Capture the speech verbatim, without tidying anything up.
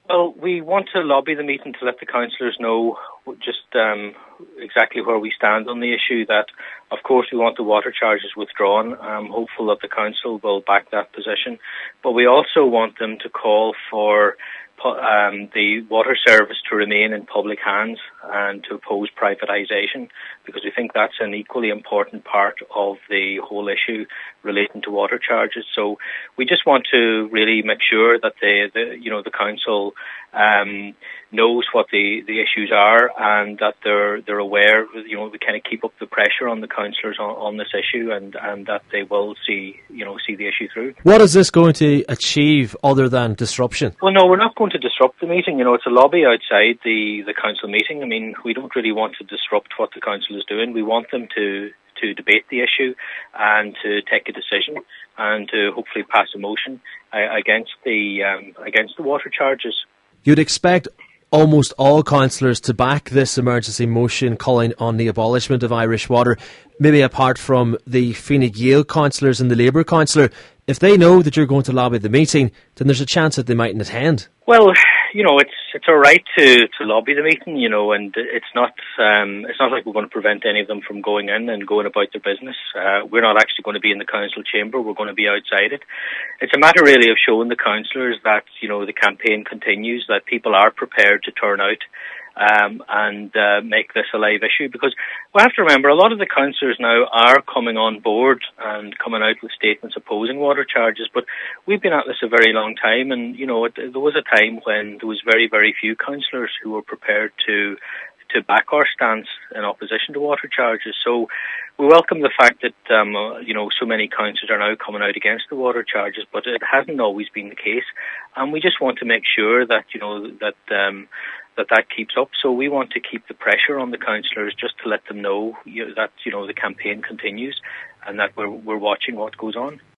Well, we want to lobby the meeting to let the councillors know just um, exactly where we stand on the issue. That, of course, we want the water charges withdrawn. I'm hopeful that the council will back that position. But we also want them to call for um, the water service to remain in public hands and to oppose privatisation, because we think that's an equally important part of the whole issue relating to water charges. So we just want to really make sure that the, the you know the council um, knows what the, the issues are, and that they're they're aware. You know, we kind of keep up the pressure on the councillors on, on this issue, and, and that they will see you know see the issue through. What is this going to achieve other than disruption? Well, no, we're not going to disrupt the meeting. You know, it's a lobby outside the, the council meeting. I mean, we don't really want to disrupt what the council is doing. We want them to, to debate the issue and to take a decision and to hopefully pass a motion uh, against the um, against the water charges. You'd expect almost all councillors to back this emergency motion calling on the abolishment of Irish Water, maybe apart from the Fine Gael councillors and the Labour councillor. If they know that you're going to lobby the meeting, then there's a chance that they mightn't attend. Well, you know, it's it's all right to, to lobby the meeting, you know, and it's not um, it's not like we're going to prevent any of them from going in and going about their business. Uh, we're not actually going to be in the council chamber. We're going to be outside it. It's a matter really of showing the councillors that, you know, the campaign continues, that people are prepared to turn out Um, and uh, make this a live issue, because we have to remember a lot of the councillors now are coming on board and coming out with statements opposing water charges, but we've been at this a very long time, and you know it, there was a time when there was very very few councillors who were prepared to to back our stance in opposition to water charges. So we welcome the fact that um, uh, you know so many councillors are now coming out against the water charges, but it hasn't always been the case, and we just want to make sure that you know that um, that that keeps up. So we want to keep the pressure on the councillors just to let them know, you know that you know the campaign continues and that we're we're watching what goes on.